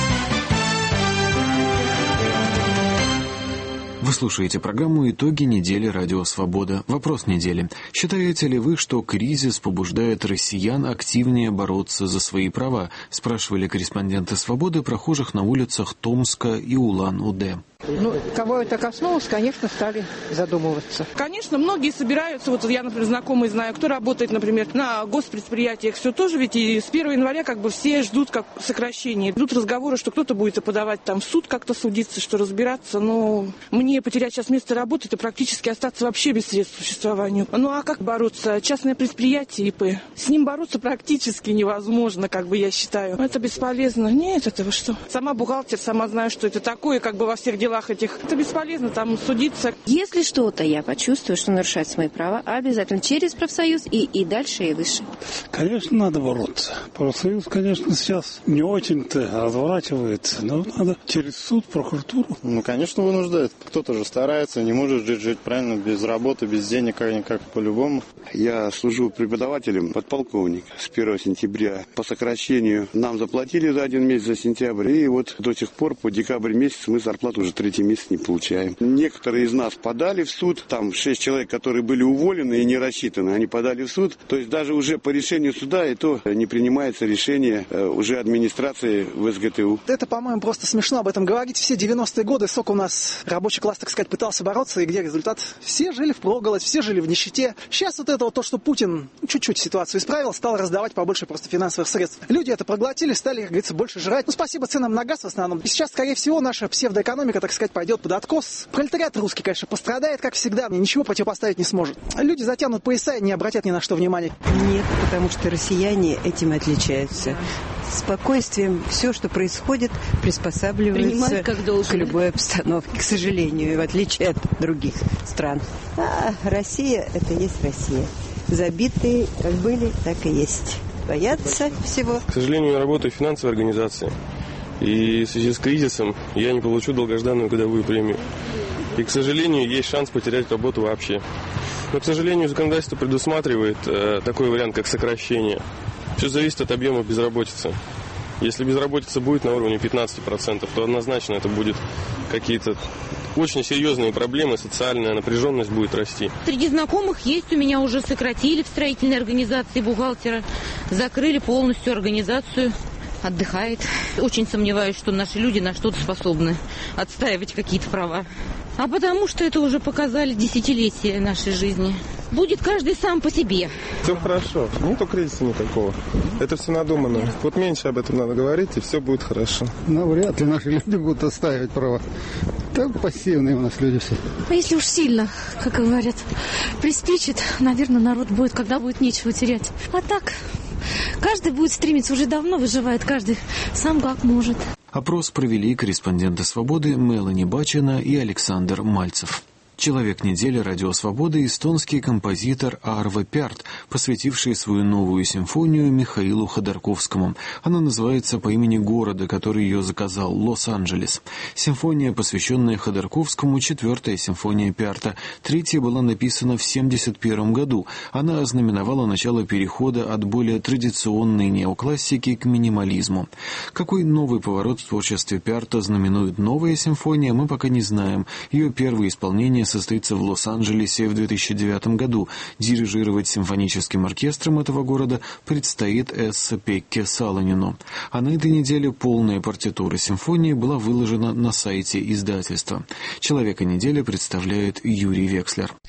Вы слушаете программу «Итоги недели. Радио Свобода». Вопрос недели. Считаете ли вы, что кризис побуждает россиян активнее бороться за свои права? Спрашивали корреспонденты «Свободы» прохожих на улицах Томска и Улан-Удэ. Кого это коснулось, конечно, стали задумываться. Конечно, многие собираются, вот я, например, знакомый знаю, кто работает, например, на госпредприятиях, все тоже ведь и с 1 января все ждут как сокращения. Идут разговоры, что кто-то будет подавать там в суд, как-то судиться, что разбираться, но мне потерять сейчас место работы, это практически остаться вообще без средств к существованию. А как бороться? Частное предприятие ИП. С ним бороться практически невозможно, я считаю. Это бесполезно. Нет, этого что? Сама бухгалтер, сама знаю, что это такое, во всех делах этих. Это бесполезно там судиться. Если что-то я почувствую, что нарушаются мои права, обязательно через профсоюз и дальше, и выше. Конечно, надо бороться. Профсоюз, конечно, сейчас не очень-то разворачивает, но надо через суд, прокуратуру. Конечно, вынуждает. Кто-то же старается, не может жить правильно, без работы, без денег, как по-любому. Я служу преподавателем, подполковник. С 1 сентября по сокращению нам заплатили за 1 месяц, за сентябрь, и вот до сих пор по декабрь месяц мы зарплату уже 3-й месяц не получаем. Некоторые из нас подали в суд, там 6 человек, которые были уволены и не рассчитаны, они подали в суд. То есть даже уже по решению суда и то не принимается решение уже администрации в СГТУ. Это, по-моему, просто смешно об этом говорить. Все 90-е годы, сколько у нас рабочий класс, так сказать, пытался бороться, и где результат? Все жили впроголодь, все жили в нищете. Сейчас то, что Путин чуть-чуть ситуацию исправил, стал раздавать побольше просто финансовых средств. Люди это проглотили, стали, как говорится, больше жрать. Спасибо ценам на газ в основном. И сейчас, скорее всего, наша псевдоэкономика, так сказать, пойдет под откос. Пролетариат русский, конечно, пострадает, как всегда, ничего противопоставить не сможет. Люди затянут пояса и не обратят ни на что внимания. Нет, потому что россияне этим отличаются. Спокойствием все, что происходит, приспосабливается к любой обстановке, к сожалению, в отличие от других стран. А Россия – это есть Россия. Забитые как были, так и есть. Боятся всего. К сожалению, я работаю в финансовой организации. И в связи с кризисом я не получу долгожданную годовую премию. И, к сожалению, есть шанс потерять работу вообще. Но, к сожалению, законодательство предусматривает такой вариант, как сокращение. Все зависит от объема безработицы. Если безработица будет на уровне 15%, то однозначно это будет какие-то очень серьезные проблемы, социальная напряженность будет расти. Среди знакомых есть у меня уже сократили в строительной организации бухгалтера, закрыли полностью организацию. Отдыхает. Очень сомневаюсь, что наши люди на что-то способны отстаивать какие-то права. А потому что это уже показали десятилетия нашей жизни. Будет каждый сам по себе. Все хорошо. Нету кризиса никакого. Это все надумано. Вот меньше об этом надо говорить, и все будет хорошо. Но вряд ли наши люди будут отстаивать права. Так пассивные у нас люди все. А если уж сильно, как говорят, приспичит, наверное, народ будет, когда будет нечего терять. А так, каждый будет стремиться, уже давно выживает, каждый сам как может. Опрос провели корреспонденты «Свободы» Мелани Бачина и Александр Мальцев. Человек недели «Радио Свобода» — эстонский композитор Арво Пярт, посвятивший свою новую симфонию Михаилу Ходорковскому. Она называется по имени города, который ее заказал — Лос-Анджелес. Симфония, посвященная Ходорковскому, 4-я симфония Пярта. 3-я была написана в 1971 году. Она ознаменовала начало перехода от более традиционной неоклассики к минимализму. Какой новый поворот в творчестве Пярта знаменует новая симфония, мы пока не знаем. Ее первое исполнение состоится в Лос-Анджелесе в 2009 году. Дирижировать симфоническим оркестром этого города предстоит Эсса-Пекке Салонину. А на этой неделе полная партитура симфонии была выложена на сайте издательства. Человека недели представляет Юрий Векслер.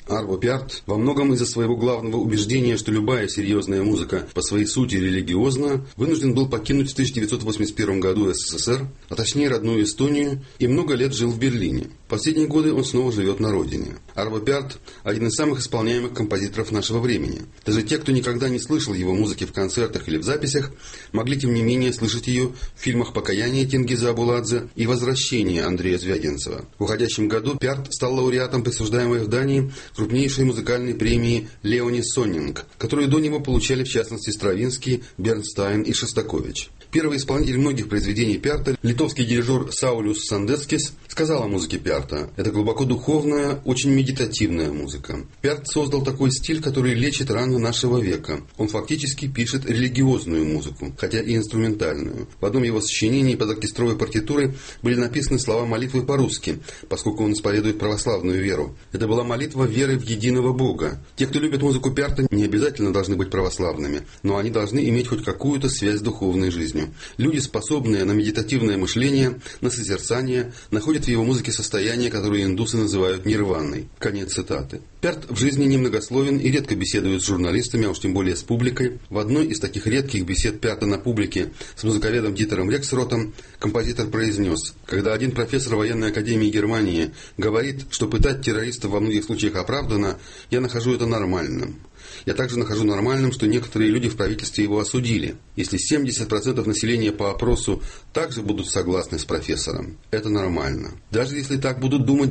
Арво Пярт во многом из-за своего главного убеждения, что любая серьезная музыка по своей сути религиозна, вынужден был покинуть в 1981 году СССР, а точнее родную Эстонию, и много лет жил в Берлине. Последние годы он снова живет на родине. Арво Пярт – один из самых исполняемых композиторов нашего времени. Даже те, кто никогда не слышал его музыки в концертах или в записях, могли тем не менее слышать ее в фильмах «Покаяние» Тенгиза Абуладзе и «Возвращение» Андрея Звягинцева. В уходящем году Пярт стал лауреатом присуждаемой в Дании крупнейшей музыкальной премии Леони Соннинг, которую до него получали в частности Стравинский, Бернстайн и Шостакович. Первый исполнитель многих произведений Пярта, литовский дирижер Саулиус Сандецкис, сказал о музыке Пярта: «Это глубоко духовная, очень медитативная музыка. Пярт создал такой стиль, который лечит раны нашего века. Он фактически пишет религиозную музыку, хотя и инструментальную. В одном его сочинении под оркестровой партитурой были написаны слова молитвы по-русски, поскольку он исповедует православную веру. Это была молитва веры в единого Бога. Те, кто любит музыку Пярта, не обязательно должны быть православными, но они должны иметь хоть какую-то связь с духовной жизнью. Люди, способные на медитативное мышление, на созерцание, находят в его музыке состояние, которое индусы называют нирваной». Конец цитаты. Пярт в жизни немногословен и редко беседует с журналистами, а уж тем более с публикой. В одной из таких редких бесед Пярта на публике с музыковедом Дитером Рексротом композитор произнес: «Когда один профессор военной академии Германии говорит, что пытать террористов во многих случаях оправдано, я нахожу это нормальным. Я также нахожу нормальным, что некоторые люди в правительстве его осудили. Если 70% населения по опросу также будут согласны с профессором, это нормально. Даже если так будут думать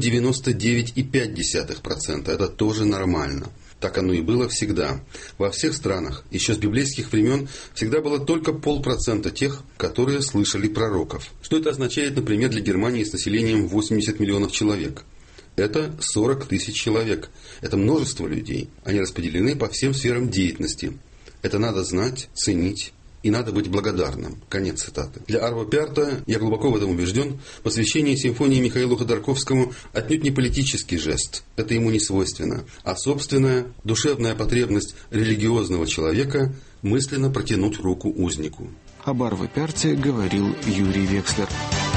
99,5%, это тоже нормально». Так оно и было всегда. Во всех странах, еще с библейских времен, всегда было только 0,5% тех, которые слышали пророков. Что это означает, например, для Германии с населением 80 миллионов человек? Это 40 тысяч человек. Это множество людей. Они распределены по всем сферам деятельности. Это надо знать, ценить и надо быть благодарным. Конец цитаты. Для Арво Пярта, я глубоко в этом убежден, посвящение симфонии Михаилу Ходорковскому отнюдь не политический жест. Это ему не свойственно. А собственная, душевная потребность религиозного человека мысленно протянуть руку узнику. Об Арво Пярте говорил Юрий Векслер.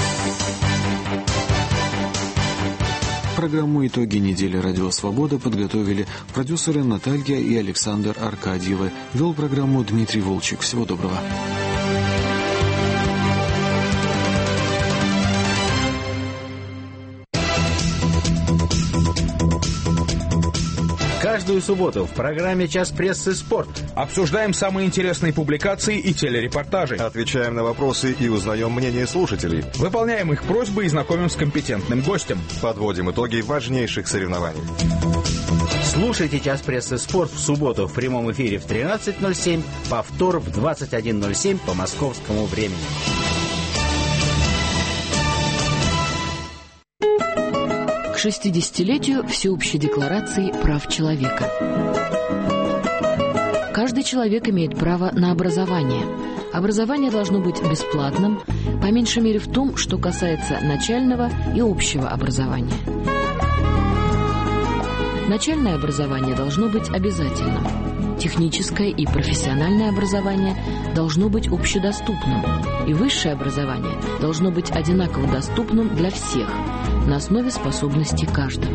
Программу «Итоги недели. Радио Свобода» подготовили продюсеры Наталья и Александр Аркадьевы. Вел программу Дмитрий Волчек. Всего доброго. Каждую субботу в программе «Час прессы. Спорт» обсуждаем самые интересные публикации и телерепортажи. Отвечаем на вопросы и узнаем мнение слушателей. Выполняем их просьбы и знакомим с компетентным гостем. Подводим итоги важнейших соревнований. Слушайте «Час прессы. Спорт» в субботу в прямом эфире в 13:07, повтор в 21:07 по московскому времени. К 60-летию Всеобщей декларации прав человека. Каждый человек имеет право на образование. Образование должно быть бесплатным, по меньшей мере в том, что касается начального и общего образования. Начальное образование должно быть обязательным. Техническое и профессиональное образование должно быть общедоступным. И высшее образование должно быть одинаково доступным для всех, на основе способностей каждого.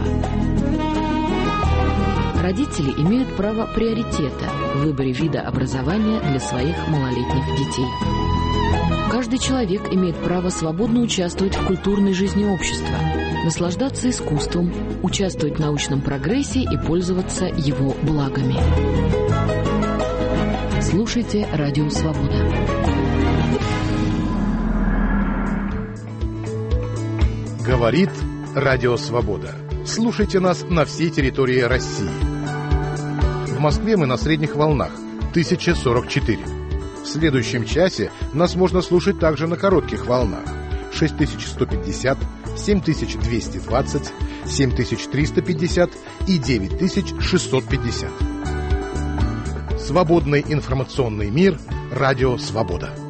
Родители имеют право приоритета в выборе вида образования для своих малолетних детей. Каждый человек имеет право свободно участвовать в культурной жизни общества, наслаждаться искусством, участвовать в научном прогрессе и пользоваться его благами. Слушайте «Радио Свобода». Говорит Радио Свобода. Слушайте нас на всей территории России. В Москве мы на средних волнах 1044. В следующем часе нас можно слушать также на коротких волнах 6150, 7220, 7350 и 9650. Свободный информационный мир. Радио Свобода.